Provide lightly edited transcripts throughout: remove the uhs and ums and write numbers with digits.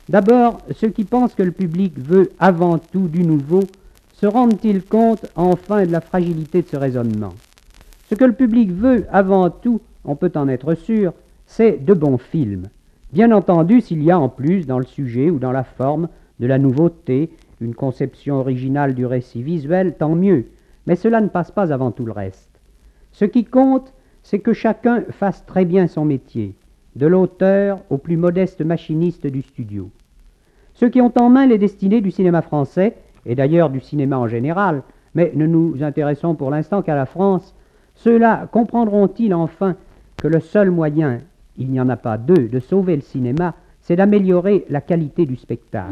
D'abord, ceux qui pensent que le public veut avant tout du nouveau se rendent-ils compte enfin de la fragilité de ce raisonnement? Ce que le public veut avant tout, on peut en être sûr, c'est de bons films. Bien entendu, s'il y a en plus dans le sujet ou dans la forme de la nouveauté, une conception originale du récit visuel, tant mieux, mais cela ne passe pas avant tout le reste. Ce qui compte, c'est que chacun fasse très bien son métier, de l'auteur au plus modeste machiniste du studio. Ceux qui ont en main les destinées du cinéma français, et d'ailleurs du cinéma en général, mais ne nous intéressons pour l'instant qu'à la France, ceux-là comprendront-ils enfin que le seul moyen, il n'y en a pas deux, de sauver le cinéma, c'est d'améliorer la qualité du spectacle.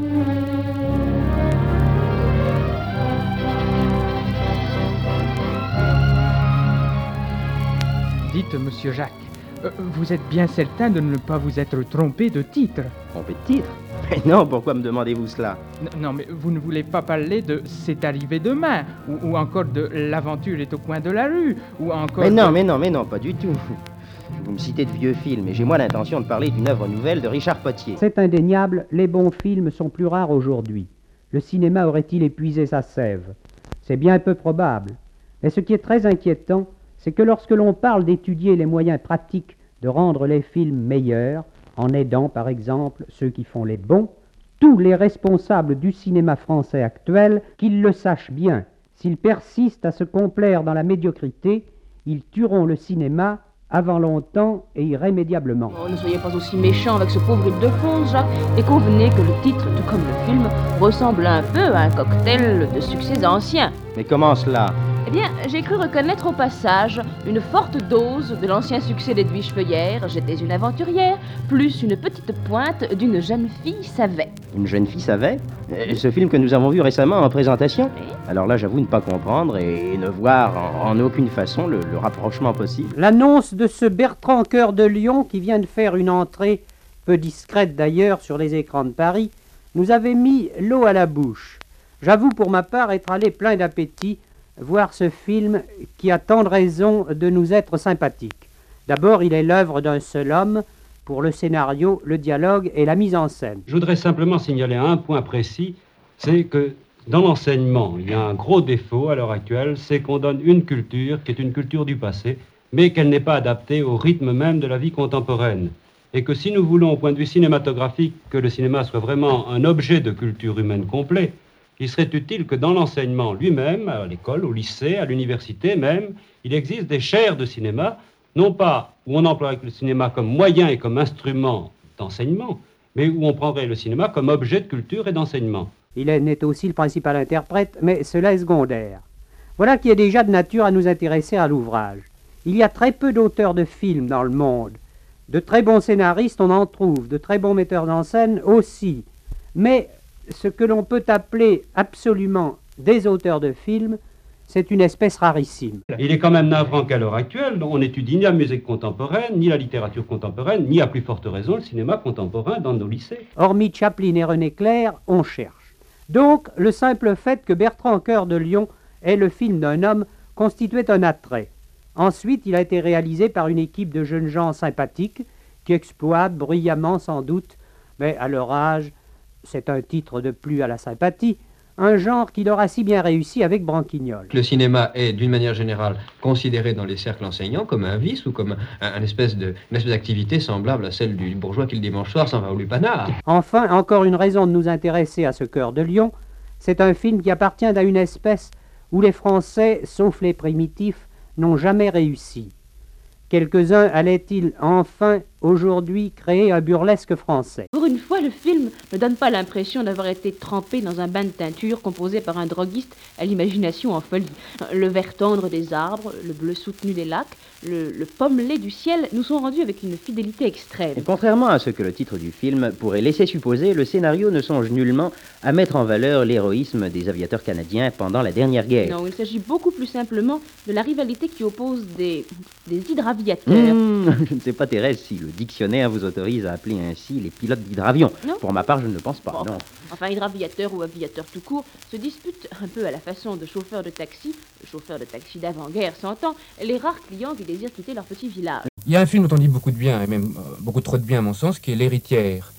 Dites, monsieur Jacques, vous êtes bien certain de ne pas vous être trompé de titre? Trompé de titre? Mais non, pourquoi me demandez-vous cela? Non, mais vous ne voulez pas parler de C'est arrivé demain, ou encore de L'aventure est au coin de la rue, ou encore... Mais non, pas du tout. Vous me citez de vieux films, et j'ai moi l'intention de parler d'une œuvre nouvelle de Richard Potier. C'est indéniable, les bons films sont plus rares aujourd'hui. Le cinéma aurait-il épuisé sa sève? C'est bien peu probable. Mais ce qui est très inquiétant, c'est que lorsque l'on parle d'étudier les moyens pratiques de rendre les films meilleurs, en aidant par exemple ceux qui font les bons, tous les responsables du cinéma français actuel, qu'ils le sachent bien, s'ils persistent à se complaire dans la médiocrité, ils tueront le cinéma avant longtemps et irrémédiablement. Oh, ne soyez pas aussi méchant avec ce pauvre Ildefonse, Jacques, et convenez que le titre, tout comme le film, ressemble un peu à un cocktail de succès anciens. Mais comment cela? Eh bien, j'ai cru reconnaître au passage une forte dose de l'ancien succès d'Edwige Feuillère, J'étais une aventurière, plus une petite pointe d'une jeune fille Savet. Une jeune fille Savet? Ce film que nous avons vu récemment en présentation? Oui. Alors là, j'avoue ne pas comprendre et ne voir en aucune façon le rapprochement possible. L'annonce de ce Bertrand Cœur de Lion, qui vient de faire une entrée, peu discrète d'ailleurs, sur les écrans de Paris, nous avait mis l'eau à la bouche. J'avoue pour ma part être allé plein d'appétit voir ce film qui a tant de raisons de nous être sympathique. D'abord, il est l'œuvre d'un seul homme pour le scénario, le dialogue et la mise en scène. Je voudrais simplement signaler un point précis, c'est que dans l'enseignement, il y a un gros défaut à l'heure actuelle, c'est qu'on donne une culture qui est une culture du passé, mais qu'elle n'est pas adaptée au rythme même de la vie contemporaine. Et que si nous voulons, au point de vue cinématographique, que le cinéma soit vraiment un objet de culture humaine complet, il serait utile que dans l'enseignement lui-même, à l'école, au lycée, à l'université même, il existe des chaires de cinéma, non pas où on emploierait le cinéma comme moyen et comme instrument d'enseignement, mais où on prendrait le cinéma comme objet de culture et d'enseignement. Il n'est aussi le principal interprète, mais cela est secondaire. Voilà qui est déjà de nature à nous intéresser à l'ouvrage. Il y a très peu d'auteurs de films dans le monde. De très bons scénaristes, on en trouve, de très bons metteurs en scène aussi. Mais ce que l'on peut appeler absolument des auteurs de films, c'est une espèce rarissime. Il est quand même navrant qu'à l'heure actuelle, on n'étudie ni la musique contemporaine, ni la littérature contemporaine, ni à plus forte raison le cinéma contemporain dans nos lycées. Hormis Chaplin et René Clair, on cherche. Donc, le simple fait que Bertrand Cœur de Lion est le film d'un homme constituait un attrait. Ensuite, il a été réalisé par une équipe de jeunes gens sympathiques qui exploitent brillamment sans doute, mais à leur âge, c'est un titre de plus à la sympathie, un genre qui leur a si bien réussi avec Branquignol. Le cinéma est, d'une manière générale, considéré dans les cercles enseignants comme un vice ou comme une espèce d'activité semblable à celle du bourgeois qui le dimanche soir s'en va au lupanar. Enfin, encore une raison de nous intéresser à ce Cœur de Lion, c'est un film qui appartient à une espèce où les Français, sauf les primitifs, n'ont jamais réussi. Quelques-uns allaient-ils enfin, aujourd'hui, créer un burlesque français? Pour une fois, le film ne donne pas l'impression d'avoir été trempé dans un bain de teinture composé par un droguiste à l'imagination en folie. Le vert tendre des arbres, le bleu soutenu des lacs, le pommelé du ciel nous sont rendus avec une fidélité extrême. Et contrairement à ce que le titre du film pourrait laisser supposer, le scénario ne songe nullement à mettre en valeur l'héroïsme des aviateurs canadiens pendant la dernière guerre. Non, il s'agit beaucoup plus simplement de la rivalité qui oppose des hydraviateurs. Je ne sais pas, Thérèse, si le dictionnaire vous autorise à appeler ainsi les pilotes d'hydravion. Non. Pour ma part, je ne le pense pas, Bon, non. Enfin, hydraviateur ou aviateur tout court se disputent un peu à la façon de chauffeurs de taxi, le chauffeur de taxi d'avant-guerre s'entend, les rares clients qui désirent quitter leur petit village. Il y a un film dont on dit beaucoup de bien, et même beaucoup trop de bien à mon sens, qui est L'Héritière,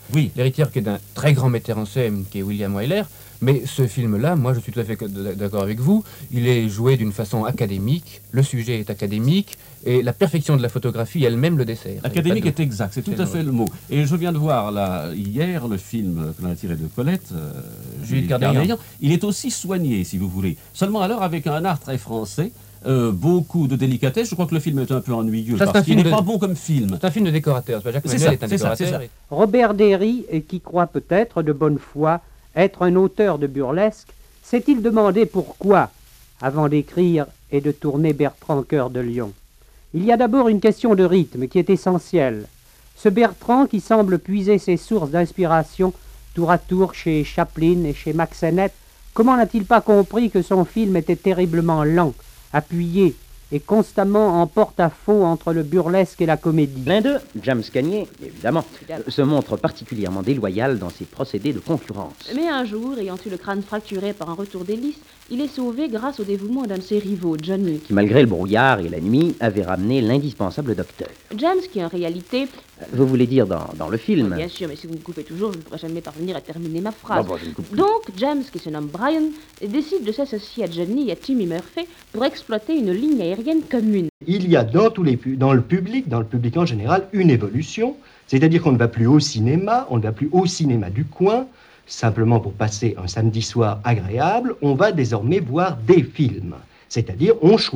Oui, L'héritière qui est d'un très grand metteur en scène qui est William Wyler. Mais ce film-là, moi je suis tout à fait d'accord avec vous, il est joué d'une façon académique, le sujet est académique, et la perfection de la photographie elle-même le dessert. Académique est exact, c'est tout à fait le mot. Et je viens de voir là, hier le film que l'on a tiré de Colette, Julie Carnegnan. Il est aussi soigné, si vous voulez. Seulement alors avec un art très français, beaucoup de délicatesse. Je crois que le film est un peu ennuyeux parce qu'il n'est pas bon comme film. C'est un film de décorateur, Jacques Manuel est un décorateur. Robert Derry, qui croit peut-être de bonne foi être un auteur de burlesque, s'est-il demandé pourquoi, avant d'écrire et de tourner Bertrand Cœur de Lion? Il y a d'abord une question de rythme qui est essentielle. Ce Bertrand qui semble puiser ses sources d'inspiration tour à tour chez Chaplin et chez Mack Sennett, comment n'a-t-il pas compris que son film était terriblement lent, appuyé et constamment en porte-à-faux entre le burlesque et la comédie? L'un d'eux, James Cagney, évidemment, se montre particulièrement déloyal dans ses procédés de concurrence. Mais un jour, ayant eu le crâne fracturé par un retour d'hélice, il est sauvé grâce au dévouement d'un de ses rivaux, Johnny, Qui, malgré le brouillard et la nuit, avait ramené l'indispensable docteur. James, qui en réalité... Vous voulez dire dans le film? Bien sûr, mais si vous me coupez toujours, je ne pourrai jamais parvenir à terminer ma phrase. Bon, je ne coupe plus. Donc, James, qui se nomme Brian, décide de s'associer à Johnny et à Timmy Murphy pour exploiter une ligne aérienne commune. Il y a dans le public en général, une évolution, c'est-à-dire qu'on ne va plus au cinéma, on ne va plus au cinéma du coin, simplement pour passer un samedi soir agréable, on va désormais voir des films. C'est-à-dire,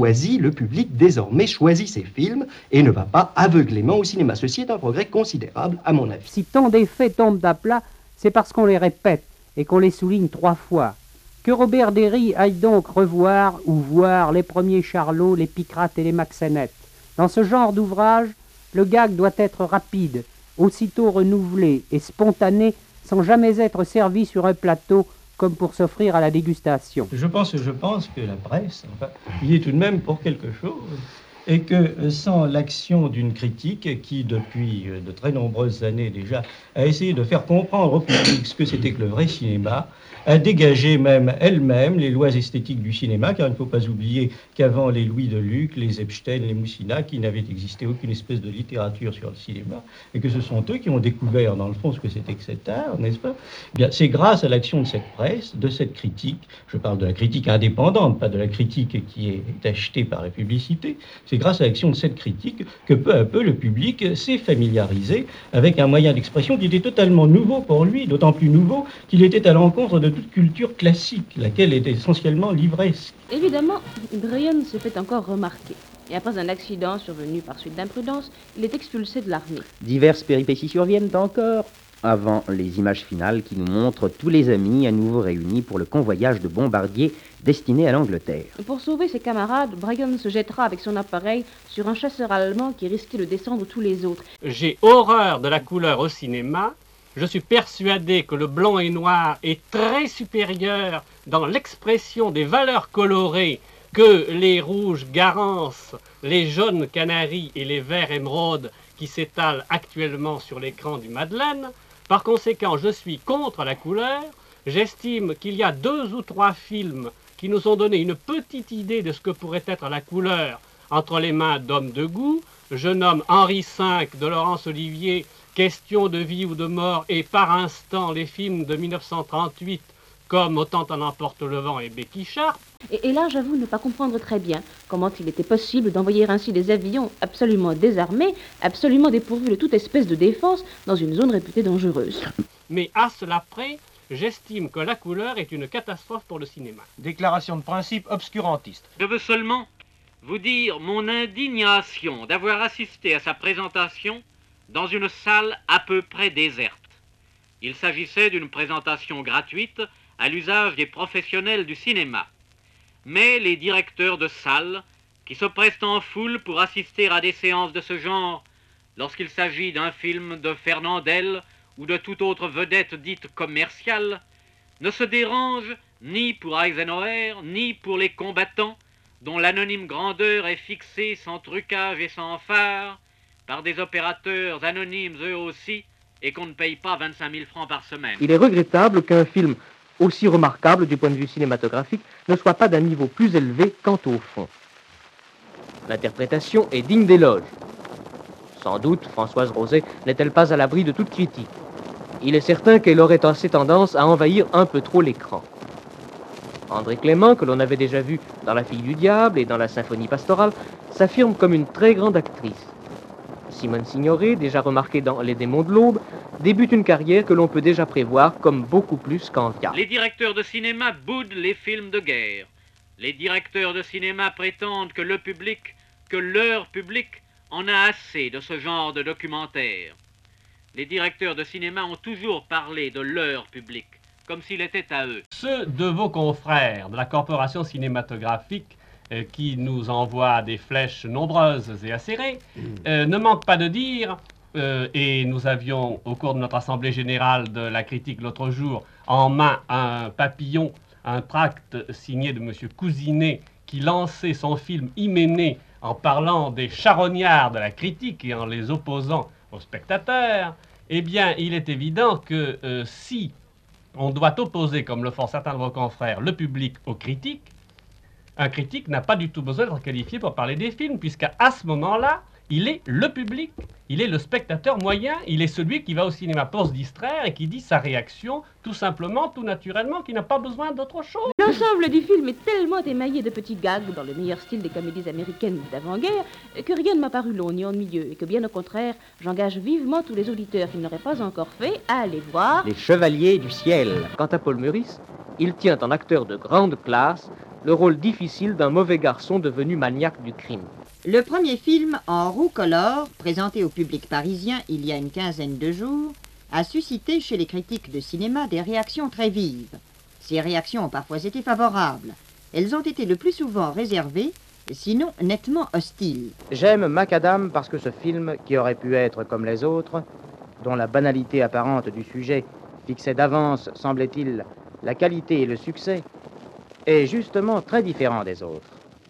le public désormais choisit ses films et ne va pas aveuglément au cinéma. Ceci est un progrès considérable, à mon avis. Si tant d'effets tombent à plat, c'est parce qu'on les répète et qu'on les souligne 3 fois. Que Robert Derry aille donc revoir ou voir les premiers Charlot, les Picrates et les Mack Sennett. Dans ce genre d'ouvrage, le gag doit être rapide, aussitôt renouvelé et spontané, sans jamais être servi sur un plateau comme pour s'offrir à la dégustation. Je pense que la presse, y est tout de même pour quelque chose, et que sans l'action d'une critique qui, depuis de très nombreuses années déjà, a essayé de faire comprendre au public ce que c'était que le vrai cinéma, a dégagé même elle-même les lois esthétiques du cinéma, car il ne faut pas oublier qu'avant les Louis de Luc, les Epstein, les Moussina, qui n'avait existé aucune espèce de littérature sur le cinéma, et que ce sont eux qui ont découvert, dans le fond, ce que c'était que cet art, n'est-ce pas? Eh bien, c'est grâce à l'action de cette presse, de cette critique, je parle de la critique indépendante, pas de la critique qui est achetée par la publicité, c'est grâce à l'action de cette critique que peu à peu le public s'est familiarisé avec un moyen d'expression qui était totalement nouveau pour lui, d'autant plus nouveau qu'il était à l'encontre de toute culture classique, laquelle est essentiellement livresque. Évidemment, Brian se fait encore remarquer. Et après un accident survenu par suite d'imprudence, il est expulsé de l'armée. Diverses péripéties surviennent encore avant les images finales qui nous montrent tous les amis à nouveau réunis pour le convoyage de bombardiers destiné à l'Angleterre. Pour sauver ses camarades, Brian se jettera avec son appareil sur un chasseur allemand qui risquait de descendre tous les autres. J'ai horreur de la couleur au cinéma. Je suis persuadé que le blanc et noir est très supérieur dans l'expression des valeurs colorées que les rouges Garance, les jaunes Canaries et les verts émeraudes qui s'étalent actuellement sur l'écran du Madeleine. Par conséquent, je suis contre la couleur. J'estime qu'il y a 2 ou 3 films qui nous ont donné une petite idée de ce que pourrait être la couleur entre les mains d'hommes de goût. Je nomme Henri V de Laurence Olivier, Question de vie ou de mort, et par instant les films de 1938 comme Autant en emporte le vent et Becky Sharp. Et là, j'avoue ne pas comprendre très bien comment il était possible d'envoyer ainsi des avions absolument désarmés, absolument dépourvus de toute espèce de défense, dans une zone réputée dangereuse. Mais à cela près, j'estime que la couleur est une catastrophe pour le cinéma. Déclaration de principe obscurantiste. Je veux seulement vous dire mon indignation d'avoir assisté à sa présentation dans une salle à peu près déserte. Il s'agissait d'une présentation gratuite à l'usage des professionnels du cinéma. Mais les directeurs de salles, qui se pressent en foule pour assister à des séances de ce genre, lorsqu'il s'agit d'un film de Fernandel ou de toute autre vedette dite commerciale, ne se dérangent ni pour Eisenhower, ni pour les combattants, dont l'anonyme grandeur est fixée sans trucage et sans phare, par des opérateurs anonymes eux aussi, et qu'on ne paye pas 25 000 francs par semaine. Il est regrettable qu'un film aussi remarquable du point de vue cinématographique ne soit pas d'un niveau plus élevé quant au fond. L'interprétation est digne d'éloge. Sans doute, Françoise Rosé n'est-elle pas à l'abri de toute critique. il est certain qu'elle aurait assez tendance à envahir un peu trop l'écran. André Clément, que l'on avait déjà vu dans La Fille du Diable et dans La Symphonie pastorale, s'affirme comme une très grande actrice. Simone Signoret, déjà remarquée dans Les Démons de l'Aube, débute une carrière que l'on peut déjà prévoir comme beaucoup plus qu'Envia. Les directeurs de cinéma boudent les films de guerre. Les directeurs de cinéma prétendent que leur public en a assez de ce genre de documentaire. Les directeurs de cinéma ont toujours parlé de leur public, comme s'il était à eux. Ceux de vos confrères de la corporation cinématographique qui nous envoient des flèches nombreuses et acérées ne manquent pas de dire, et nous avions au cours de notre assemblée générale de la critique l'autre jour en main un papillon, un tract signé de M. Cousinet qui lançait son film Hyménée en parlant des charognards de la critique et en les opposant aux spectateurs, eh bien, il est évident que si on doit opposer, comme le font certains de vos confrères, le public aux critiques, un critique n'a pas du tout besoin d'être qualifié pour parler des films, puisqu'à ce moment-là, il est le public, il est le spectateur moyen, il est celui qui va au cinéma pour se distraire et qui dit sa réaction tout simplement, tout naturellement, qui n'a pas besoin d'autre chose. L'ensemble du film est tellement émaillé de petits gags dans le meilleur style des comédies américaines d'avant-guerre que rien ne m'a paru long ni ennuyeux et que bien au contraire, j'engage vivement tous les auditeurs qui ne l'auraient pas encore fait à aller voir Les Chevaliers du Ciel. Quant à Paul Meurice, il tient en acteur de grande classe le rôle difficile d'un mauvais garçon devenu maniaque du crime. Le premier film en rouge-color, présenté au public parisien il y a une quinzaine de jours, a suscité chez les critiques de cinéma des réactions très vives. Ces réactions ont parfois été favorables. Elles ont été le plus souvent réservées, sinon nettement hostiles. J'aime Macadam parce que ce film, qui aurait pu être comme les autres, dont la banalité apparente du sujet fixait d'avance, semblait-il, la qualité et le succès, est justement très différent des autres.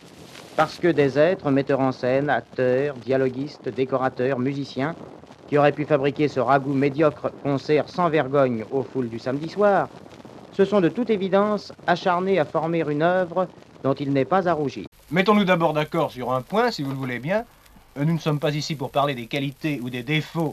Parce que des êtres, metteurs en scène, acteurs, dialoguistes, décorateurs, musiciens, qui auraient pu fabriquer ce ragoût médiocre concert sans vergogne aux foules du samedi soir, se sont de toute évidence acharnés à former une œuvre dont il n'est pas à rougir. Mettons-nous d'abord d'accord sur un point, si vous le voulez bien. Nous ne sommes pas ici pour parler des qualités ou des défauts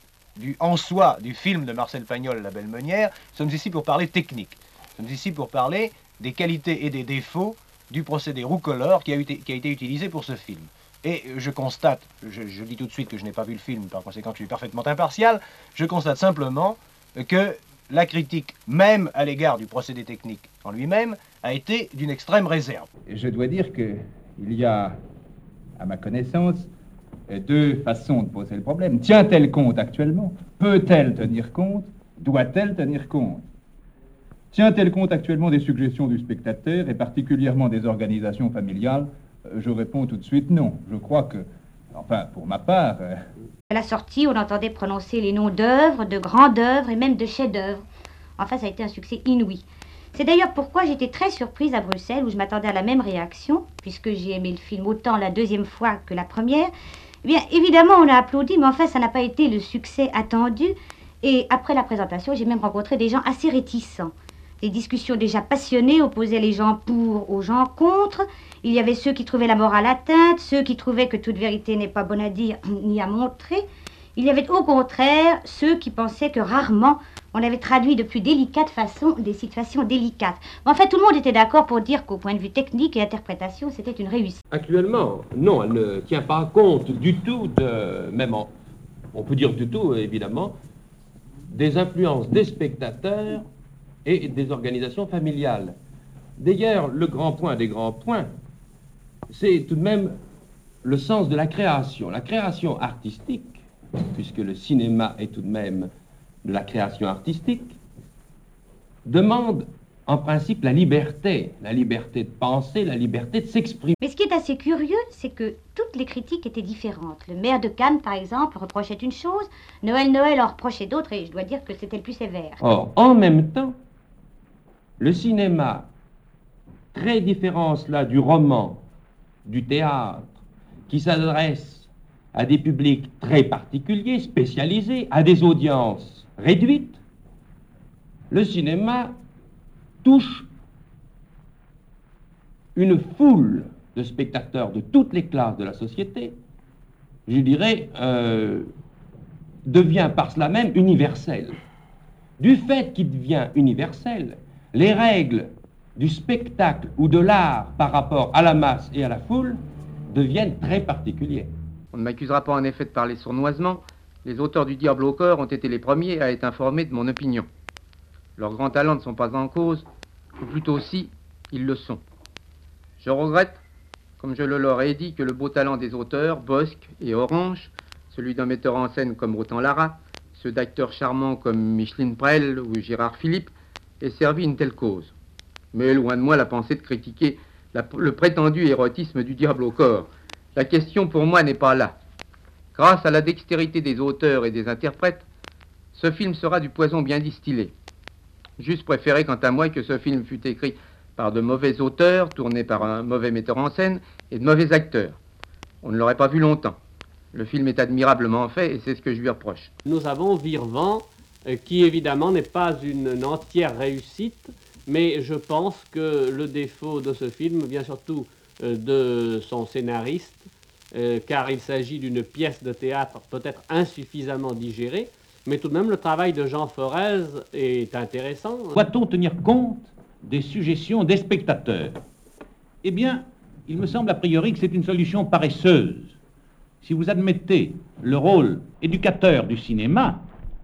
en soi du film de Marcel Pagnol, La Belle Meunière. Nous sommes ici pour parler technique. Nous sommes ici pour parler des qualités et des défauts du procédé rouge-color qui a été utilisé pour ce film. Et je constate, je dis tout de suite que je n'ai pas vu le film, par conséquent je suis parfaitement impartial, je constate simplement que la critique, même à l'égard du procédé technique en lui-même, a été d'une extrême réserve. Je dois dire qu'il y a, à ma connaissance, deux façons de poser le problème. Tient-elle compte actuellement? Peut-elle tenir compte? Doit-elle tenir compte? Tient-elle compte actuellement des suggestions du spectateur et particulièrement des organisations familiales? Je réponds tout de suite non. Je crois que, enfin, pour ma part... À la sortie, on entendait prononcer les noms d'œuvres, de grandes œuvres et même de chefs-d'œuvre. Enfin, ça a été un succès inouï. C'est d'ailleurs pourquoi j'étais très surprise à Bruxelles, où je m'attendais à la même réaction, puisque j'ai aimé le film autant la deuxième fois que la première. Eh bien, évidemment, on a applaudi, mais enfin, ça n'a pas été le succès attendu. Et après la présentation, j'ai même rencontré des gens assez réticents. Des discussions déjà passionnées opposaient les gens pour aux gens contre. Il y avait ceux qui trouvaient la morale atteinte, ceux qui trouvaient que toute vérité n'est pas bonne à dire ni à montrer. Il y avait au contraire ceux qui pensaient que rarement on avait traduit de plus délicate façon des situations délicates. Mais en fait, tout le monde était d'accord pour dire qu'au point de vue technique et interprétation, c'était une réussite. Actuellement, non, elle ne tient pas compte du tout on peut dire du tout, évidemment, des influences des spectateurs et des organisations familiales. D'ailleurs, le grand point des grands points, c'est tout de même le sens de la création. La création artistique, puisque le cinéma est tout de même de la création artistique, demande en principe la liberté de penser, la liberté de s'exprimer. Mais ce qui est assez curieux, c'est que toutes les critiques étaient différentes. Le maire de Cannes, par exemple, reprochait une chose, Noël en reprochait d'autres, et je dois dire que c'était le plus sévère. Or, en même temps, le cinéma, très différent cela du roman, du théâtre, qui s'adresse à des publics très particuliers, spécialisés, à des audiences réduites, le cinéma touche une foule de spectateurs de toutes les classes de la société, je dirais, devient par cela même universel. Du fait qu'il devient universel, les règles du spectacle ou de l'art par rapport à la masse et à la foule deviennent très particuliers. On ne m'accusera pas en effet de parler sournoisement. Les auteurs du Diable au corps ont été les premiers à être informés de mon opinion. Leurs grands talents ne sont pas en cause, ou plutôt si, ils le sont. Je regrette, comme je le leur ai dit, que le beau talent des auteurs, Bosc et Orange, celui d'un metteur en scène comme Rotan Lara, ceux d'acteurs charmants comme Micheline Prel ou Gérard Philippe, aient servi une telle cause. Mais loin de moi la pensée de critiquer le prétendu érotisme du Diable au corps. La question pour moi n'est pas là. Grâce à la dextérité des auteurs et des interprètes, ce film sera du poison bien distillé. J'eusse préféré quant à moi que ce film fût écrit par de mauvais auteurs, tourné par un mauvais metteur en scène et de mauvais acteurs. On ne l'aurait pas vu longtemps. Le film est admirablement fait et c'est ce que je lui reproche. Nous avons Virvan, qui évidemment n'est pas une entière réussite, mais je pense que le défaut de ce film vient surtout de son scénariste, car il s'agit d'une pièce de théâtre peut-être insuffisamment digérée, mais tout de même le travail de Jean Forez est intéressant. Doit-on tenir compte des suggestions des spectateurs? Eh bien, il me semble a priori que c'est une solution paresseuse. Si vous admettez le rôle éducateur du cinéma,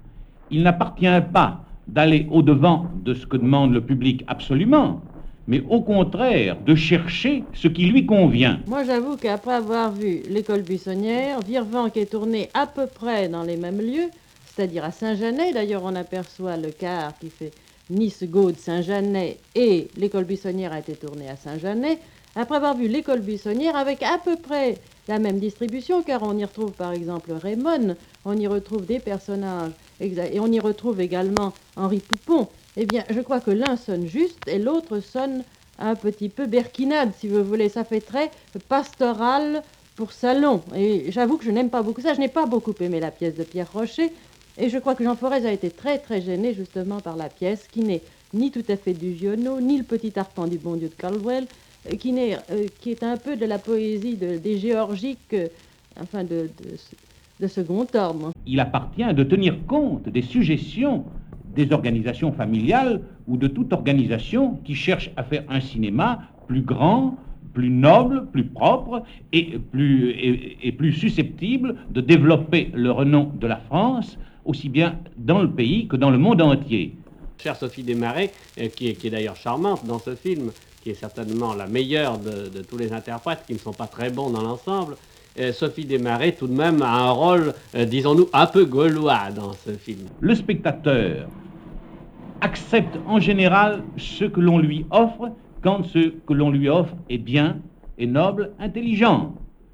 il n'appartient pas d'aller au-devant de ce que demande le public absolument, mais au contraire de chercher ce qui lui convient. Moi j'avoue qu'après avoir vu L'école buissonnière, Virvan qui est tourné à peu près dans les mêmes lieux, c'est-à-dire à Saint-Janet, d'ailleurs on aperçoit le car qui fait Nice-Gaude, Saint-Janet, et L'école buissonnière a été tournée à Saint-Janet, après avoir vu L'école buissonnière avec à peu près la même distribution, car on y retrouve par exemple Raymond, on y retrouve des personnages, et on y retrouve également Henri Poupon, eh bien je crois que l'un sonne juste et l'autre sonne un petit peu berquinade, si vous voulez, ça fait très pastoral pour salon, et j'avoue que je n'aime pas beaucoup ça, je n'ai pas beaucoup aimé la pièce de Pierre Rocher, et je crois que Jean Forez a été très très gêné justement par la pièce, qui n'est ni tout à fait du Giono, ni le petit arpent du bon Dieu de Caldwell, qui est un peu de la poésie des géorgiques, enfin de second ordre. Il appartient de tenir compte des suggestions des organisations familiales ou de toute organisation qui cherche à faire un cinéma plus grand, plus noble, plus propre et plus susceptible de développer le renom de la France, aussi bien dans le pays que dans le monde entier. Chère Sophie Desmarais, qui est d'ailleurs charmante dans ce film, qui est certainement la meilleure de tous les interprètes, qui ne sont pas très bons dans l'ensemble, Sophie Desmarais tout de même a un rôle, disons-nous, un peu gaulois dans ce film. Le spectateur accepte en général ce que l'on lui offre quand ce que l'on lui offre est bien, est noble, intelligent.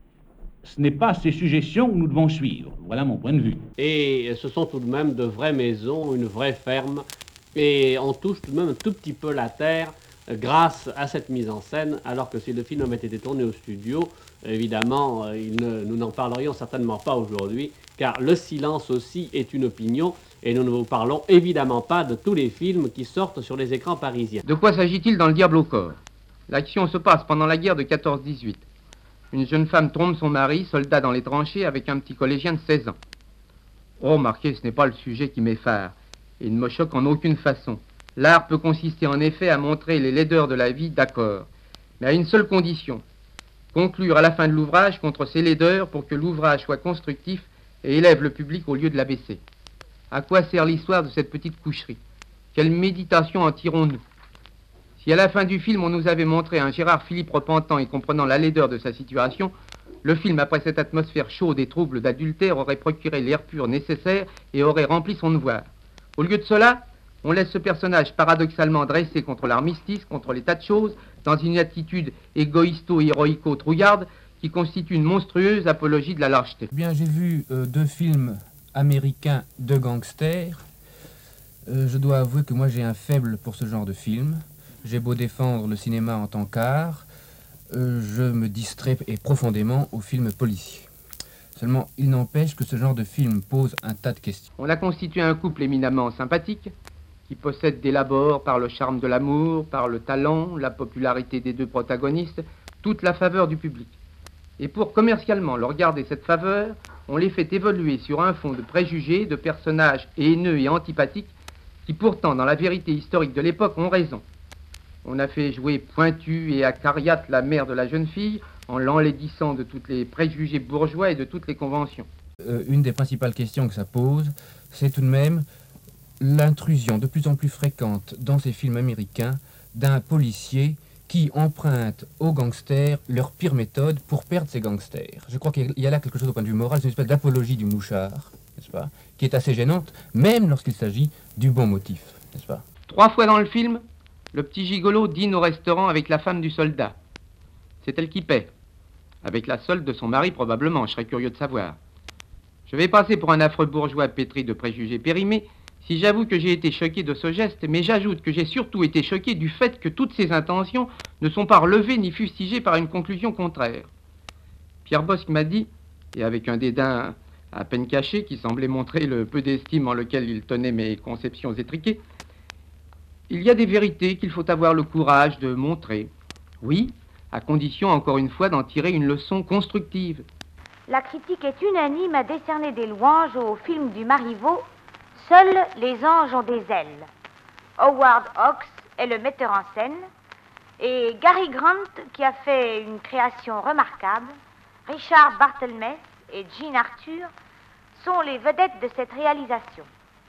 Ce n'est pas ces suggestions que nous devons suivre. Voilà mon point de vue. Et ce sont tout de même de vraies maisons, une vraie ferme, et on touche tout de même un tout petit peu la terre grâce à cette mise en scène, alors que si le film avait été tourné au studio, évidemment, nous n'en parlerions certainement pas aujourd'hui, car le silence aussi est une opinion, et nous ne vous parlons évidemment pas de tous les films qui sortent sur les écrans parisiens. De quoi s'agit-il dans Le Diable au corps? L'action se passe pendant la guerre de 14-18. Une jeune femme trompe son mari, soldat dans les tranchées, avec un petit collégien de 16 ans. Oh, remarquez, ce n'est pas le sujet qui m'effare, et ne me choque en aucune façon. L'art peut consister en effet à montrer les laideurs de la vie, d'accord, mais à une seule condition, conclure à la fin de l'ouvrage contre ces laideurs pour que l'ouvrage soit constructif et élève le public au lieu de l'abaisser. À quoi sert l'histoire de cette petite coucherie? Quelle méditation en tirons-nous? Si à la fin du film on nous avait montré un Gérard Philippe repentant et comprenant la laideur de sa situation, le film, après cette atmosphère chaude et trouble d'adultère, aurait procuré l'air pur nécessaire et aurait rempli son devoir. Au lieu de cela, on laisse ce personnage paradoxalement dressé contre l'armistice, contre les tas de choses, dans une attitude égoïsto-héroïco-trouillarde qui constitue une monstrueuse apologie de la lâcheté. Bien, j'ai vu 2 films américains de gangsters. Je dois avouer que moi j'ai un faible pour ce genre de film. J'ai beau défendre le cinéma en tant qu'art, je me distrais profondément aux films policiers. Seulement, il n'empêche que ce genre de film pose un tas de questions. On a constitué un couple éminemment sympathique, qui possède dès l'abord, par le charme de l'amour, par le talent, la popularité des 2 protagonistes, toute la faveur du public. Et pour commercialement leur garder cette faveur, on les fait évoluer sur un fond de préjugés, de personnages haineux et antipathiques, qui pourtant, dans la vérité historique de l'époque, ont raison. On a fait jouer Pointu et Acariate, la mère de la jeune fille, en l'enlaidissant de tous les préjugés bourgeois et de toutes les conventions. Une des principales questions que ça pose, c'est tout de même l'intrusion de plus en plus fréquente dans ces films américains d'un policier qui emprunte aux gangsters leur pire méthode pour perdre ces gangsters. Je crois qu'il y a là quelque chose au point de vue moral, c'est une espèce d'apologie du mouchard, n'est-ce pas, qui est assez gênante, même lorsqu'il s'agit du bon motif, n'est-ce pas. 3 fois dans le film, le petit gigolo dîne au restaurant avec la femme du soldat. C'est elle qui paie. Avec la solde de son mari, probablement, je serais curieux de savoir. Je vais passer pour un affreux bourgeois pétri de préjugés périmés si j'avoue que j'ai été choqué de ce geste, mais j'ajoute que j'ai surtout été choqué du fait que toutes ces intentions ne sont pas relevées ni fustigées par une conclusion contraire. Pierre Bosc m'a dit, et avec un dédain à peine caché qui semblait montrer le peu d'estime en lequel il tenait mes conceptions étriquées, il y a des vérités qu'il faut avoir le courage de montrer. Oui, à condition, encore une fois, d'en tirer une leçon constructive. La critique est unanime à décerner des louanges au film du Marivaux, Seuls les anges ont des ailes. Howard Hawks est le metteur en scène et Gary Grant, qui a fait une création remarquable, Richard Barthelmess et Jean Arthur sont les vedettes de cette réalisation.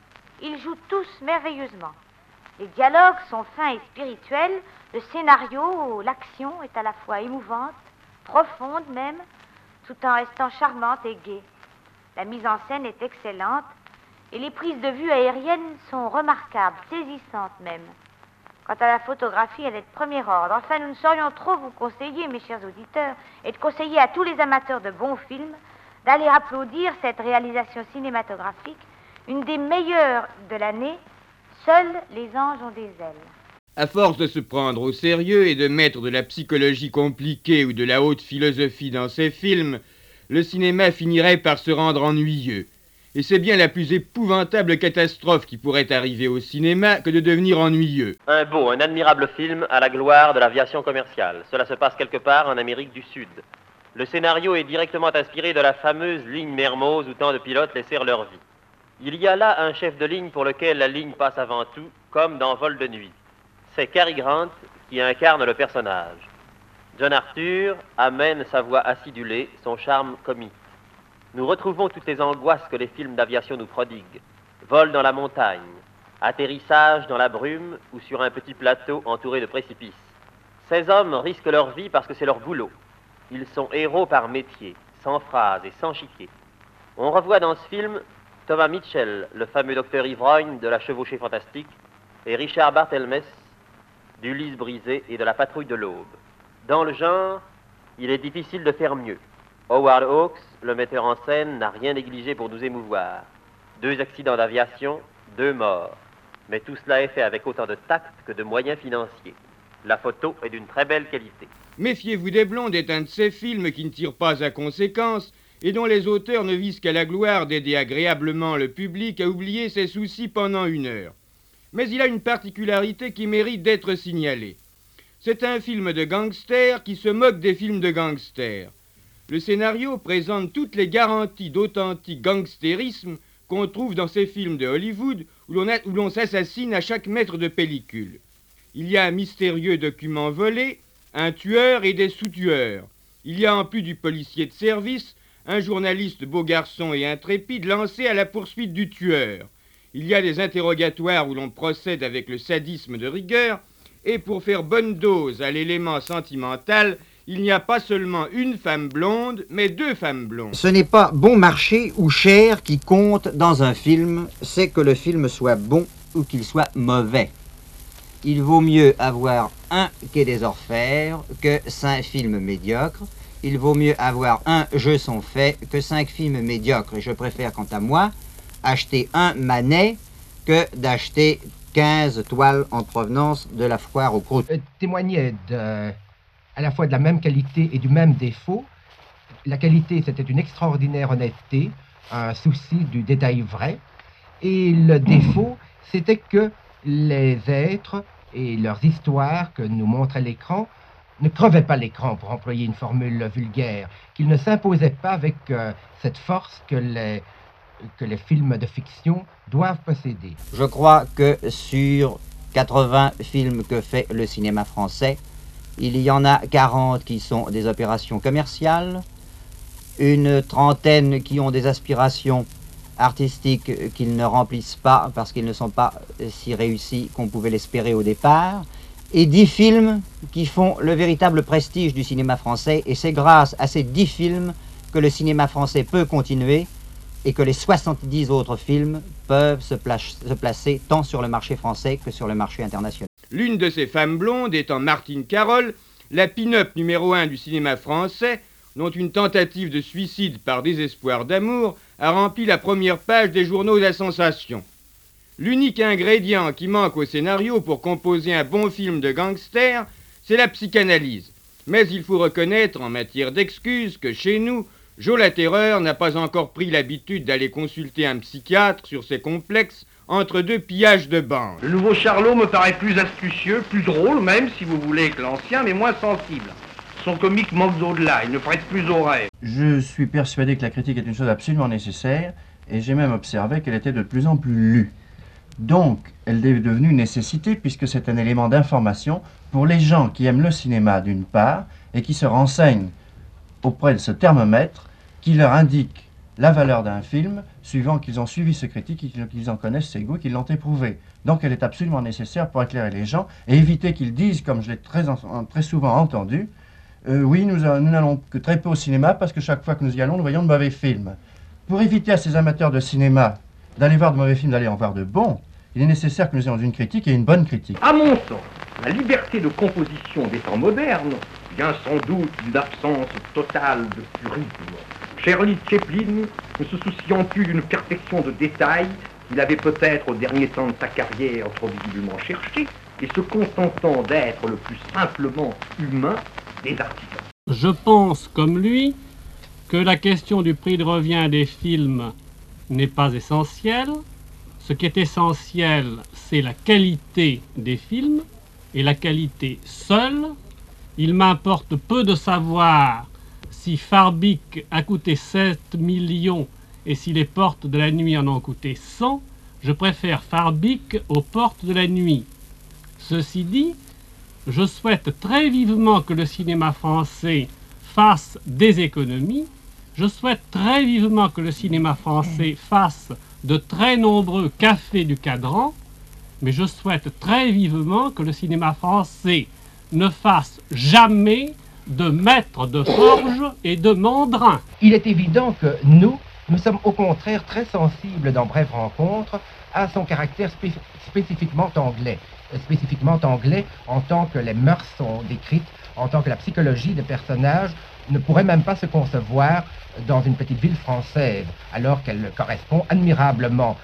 Ils jouent tous merveilleusement. Les dialogues sont fins et spirituels, le scénario, l'action est à la fois émouvante, profonde même, tout en restant charmante et gaie. La mise en scène est excellente et les prises de vue aériennes sont remarquables, saisissantes même. Quant à la photographie, elle est de premier ordre. Enfin, nous ne saurions trop vous conseiller, mes chers auditeurs, et de conseiller à tous les amateurs de bons films d'aller applaudir cette réalisation cinématographique, une des meilleures de l'année, Seuls les anges ont des ailes. À force de se prendre au sérieux et de mettre de la psychologie compliquée ou de la haute philosophie dans ses films, le cinéma finirait par se rendre ennuyeux. Et c'est bien la plus épouvantable catastrophe qui pourrait arriver au cinéma que de devenir ennuyeux. Un beau, un admirable film à la gloire de l'aviation commerciale. Cela se passe quelque part en Amérique du Sud. Le scénario est directement inspiré de la fameuse ligne Mermoz où tant de pilotes laissèrent leur vie. Il y a là un chef de ligne pour lequel la ligne passe avant tout, comme dans Vol de nuit. C'est Cary Grant qui incarne le personnage. John Arthur amène sa voix acidulée, son charme comique. Nous retrouvons toutes les angoisses que les films d'aviation nous prodiguent. Vol dans la montagne, atterrissage dans la brume ou sur un petit plateau entouré de précipices. Ces hommes risquent leur vie parce que c'est leur boulot. Ils sont héros par métier, sans phrase et sans chiquet. On revoit dans ce film Thomas Mitchell, le fameux docteur ivrogne de la chevauchée fantastique, et Richard Barthelmess, d'Ulysse brisé et de la patrouille de l'Aube. Dans le genre, il est difficile de faire mieux. Howard Hawks, le metteur en scène, n'a rien négligé pour nous émouvoir. 2 accidents d'aviation, 2 morts. Mais tout cela est fait avec autant de tact que de moyens financiers. La photo est d'une très belle qualité. Méfiez-vous des Blondes est un de ces films qui ne tire pas à conséquence et dont les auteurs ne visent qu'à la gloire d'aider agréablement le public à oublier ses soucis pendant 1 heure. Mais il a une particularité qui mérite d'être signalée. C'est un film de gangsters qui se moque des films de gangsters. Le scénario présente toutes les garanties d'authentique gangstérisme qu'on trouve dans ces films de Hollywood où l'on s'assassine à chaque mètre de pellicule. Il y a un mystérieux document volé, un tueur et des sous-tueurs. Il y a en plus du policier de service, un journaliste beau garçon et intrépide lancé à la poursuite du tueur. Il y a des interrogatoires où l'on procède avec le sadisme de rigueur, et pour faire bonne dose à l'élément sentimental, il n'y a pas seulement une femme blonde, mais 2 femmes blondes. Ce n'est pas bon marché ou cher qui compte dans un film, c'est que le film soit bon ou qu'il soit mauvais. Il vaut mieux avoir un Quai des Orfèvres que 5 films médiocres. Il vaut mieux avoir un Jeux sont faits que 5 films médiocres. Et je préfère, quant à moi, acheter un Manet que d'acheter 15 toiles en provenance de la foire aux croûtes. Témoignait à la fois de la même qualité et du même défaut. La qualité, c'était une extraordinaire honnêteté, un souci du détail vrai. Et le défaut, c'était que les êtres et leurs histoires que nous montrait l'écran ne crevaient pas l'écran, pour employer une formule vulgaire, qu'ils ne s'imposaient pas avec cette force que les que les films de fiction doivent posséder. Je crois que sur 80 films que fait le cinéma français, il y en a 40 qui sont des opérations commerciales, une trentaine qui ont des aspirations artistiques qu'ils ne remplissent pas parce qu'ils ne sont pas si réussis qu'on pouvait l'espérer au départ, et 10 films qui font le véritable prestige du cinéma français, et c'est grâce à ces 10 films que le cinéma français peut continuer et que les 70 autres films peuvent se placer tant sur le marché français que sur le marché international. L'une de ces femmes blondes étant Martine Carole, la pin-up numéro 1 du cinéma français, dont une tentative de suicide par désespoir d'amour a rempli la première page des journaux à sensation. L'unique ingrédient qui manque au scénario pour composer un bon film de gangster, c'est la psychanalyse. Mais il faut reconnaître en matière d'excuses que chez nous, Joe la Terreur n'a pas encore pris l'habitude d'aller consulter un psychiatre sur ses complexes entre deux pillages de banque. Le nouveau Charlot me paraît plus astucieux, plus drôle même, si vous voulez, que l'ancien, mais moins sensible. Son comique manque d'au-delà, il ne prête plus au rêve. Je suis persuadé que la critique est une chose absolument nécessaire, et j'ai même observé qu'elle était de plus en plus lue. Donc, elle est devenue une nécessité, puisque c'est un élément d'information pour les gens qui aiment le cinéma d'une part, et qui se renseignent auprès de ce thermomètre qui leur indique la valeur d'un film, suivant qu'ils ont suivi ce critique, qu'ils en connaissent ses goûts, qu'ils l'ont éprouvé. Donc elle est absolument nécessaire pour éclairer les gens et éviter qu'ils disent, comme je l'ai très souvent entendu, oui, nous n'allons que très peu au cinéma parce que chaque fois que nous y allons, nous voyons de mauvais films. Pour éviter à ces amateurs de cinéma d'aller voir de mauvais films, d'aller en voir de bons, il est nécessaire que nous ayons une critique et une bonne critique. À mon sens, la liberté de composition des temps modernes vient sans doute d'une absence totale de purisme. Charlie Chaplin, ne se souciant plus d'une perfection de détail qu'il avait peut-être au dernier temps de sa carrière trop visiblement cherché, et se contentant d'être le plus simplement humain des artisans. Je pense, comme lui, que la question du prix de revient des films n'est pas essentielle. Ce qui est essentiel, c'est la qualité des films, et la qualité seule. Il m'importe peu de savoir si Farbic a coûté 7 millions et si les portes de la nuit en ont coûté 100, je préfère Farbic aux portes de la nuit. Ceci dit, je souhaite très vivement que le cinéma français fasse des économies. Je souhaite très vivement que le cinéma français fasse de très nombreux cafés du cadran, mais je souhaite très vivement que le cinéma français ne fasse jamais de maître de forge et de mandrin. Il est évident que nous sommes au contraire très sensibles dans Brève Rencontre à son caractère spécifiquement anglais. Spécifiquement anglais en tant que les mœurs sont décrites, en tant que la psychologie des personnages ne pourrait même pas se concevoir dans une petite ville française, alors qu'elle correspond admirablement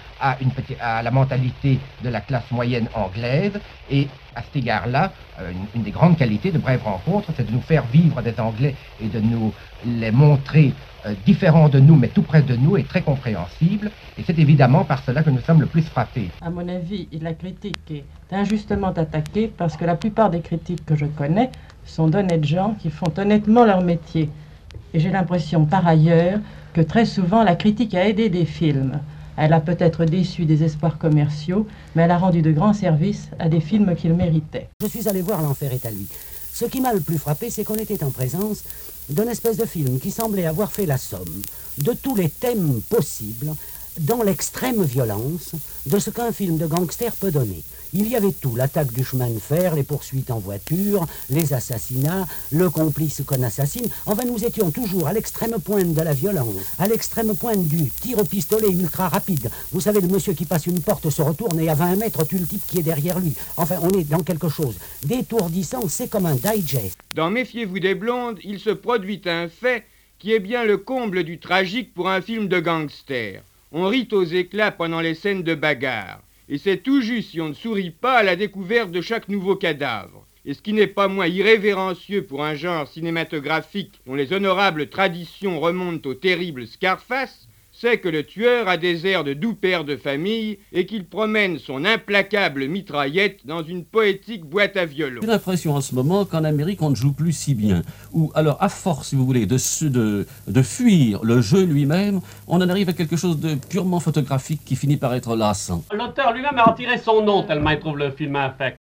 à la mentalité de la classe moyenne anglaise. Et à cet égard-là, une des grandes qualités de Brève Rencontre, c'est de nous faire vivre des Anglais et de nous les montrer différents de nous, mais tout près de nous et très compréhensibles. Et c'est évidemment par cela que nous sommes le plus frappés. À mon avis, la critique est injustement attaquée parce que la plupart des critiques que je connais sont d'honnêtes gens qui font honnêtement leur métier. Et j'ai l'impression par ailleurs que très souvent la critique a aidé des films. Elle a peut-être déçu des espoirs commerciaux, mais elle a rendu de grands services à des films qu'ils méritaient. Je suis allé voir L'Enfer est à lui. Ce qui m'a le plus frappé, c'est qu'on était en présence d'une espèce de film qui semblait avoir fait la somme de tous les thèmes possibles dans l'extrême violence de ce qu'un film de gangster peut donner. Il y avait tout, l'attaque du chemin de fer, les poursuites en voiture, les assassinats, le complice qu'on assassine. Enfin, nous étions toujours à l'extrême pointe de la violence, à l'extrême pointe du tir au pistolet ultra rapide. Vous savez, le monsieur qui passe une porte se retourne et à 20 mètres tue le type qui est derrière lui. Enfin, on est dans quelque chose d'étourdissant, c'est comme un digest. Dans Méfiez-vous des blondes, il se produit un fait qui est bien le comble du tragique pour un film de gangster. On rit aux éclats pendant les scènes de bagarre. Et c'est tout juste si on ne sourit pas à la découverte de chaque nouveau cadavre. Et ce qui n'est pas moins irrévérencieux pour un genre cinématographique dont les honorables traditions remontent au terrible Scarface, c'est que le tueur a des airs de doux père de famille et qu'il promène son implacable mitraillette dans une poétique boîte à violon. J'ai l'impression en ce moment qu'en Amérique, on ne joue plus si bien. Ou alors, à force, si vous voulez, de fuir le jeu lui-même, on en arrive à quelque chose de purement photographique qui finit par être lassant. L'auteur lui-même a retiré son nom tellement il trouve le film infect.